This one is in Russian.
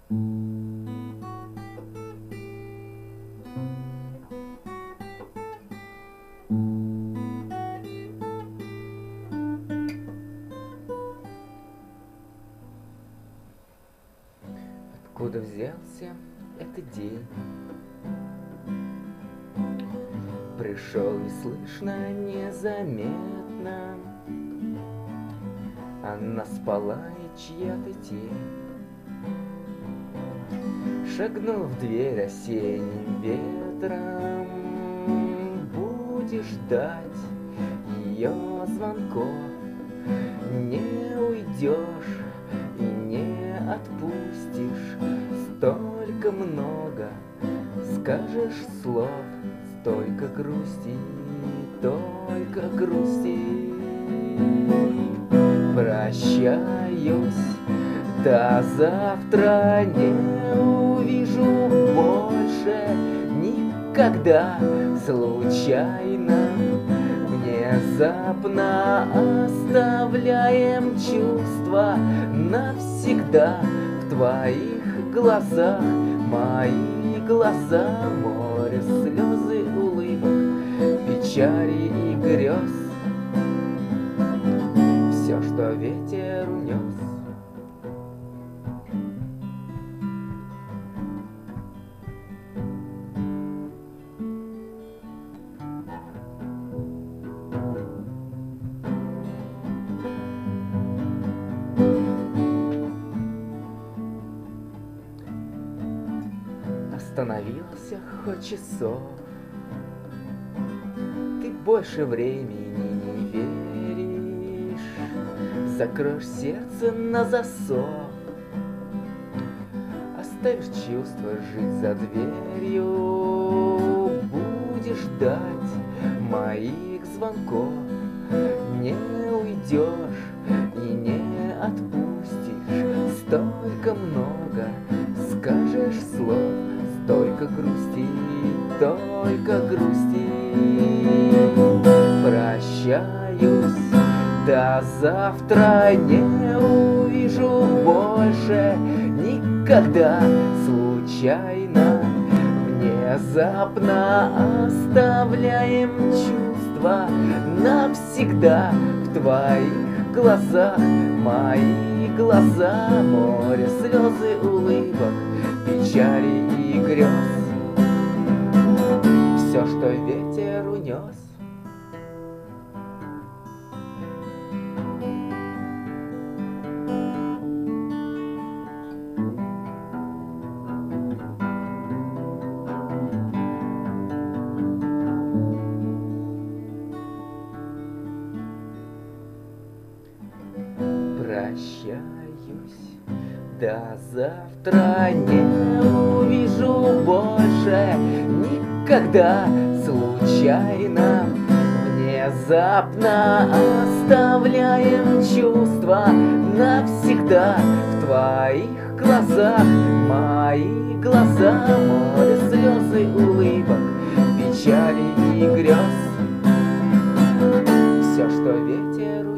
Откуда взялся этот день? Пришел неслышно, незаметно. Она спала, и чья-то тень шагнул в дверь осенним ветром. Будешь ждать ее звонков, не уйдешь и не отпустишь. Столько много скажешь слов, столько грусти, только грусти. Прощаюсь, до завтра не увижу больше никогда. Случайно, внезапно оставляем чувства навсегда. В твоих глазах мои глаза, море, слезы, улыбок, печали и грез. Все, что ветер унес. Остановился хоть часов, ты больше времени не веришь. Закроешь сердце на засов, оставишь чувства жить за дверью. Будешь ждать моих звонков, не уйдешь и не отпустишь. Столько много скажешь слов, столько грусти, только грусти. Прощаюсь, до завтра не увижу больше никогда. Случайно, внезапно оставляем чувства навсегда. В твоих глазах мои глаза, море, слезы, улыбок, печали и грез. Все, что ветер унес. Прощаюсь, до завтра не увижу больше никогда. Случайно, внезапно оставляем чувства навсегда. В твоих глазах мои глаза, море, слезы, улыбок, печали и грез. Все, что ветер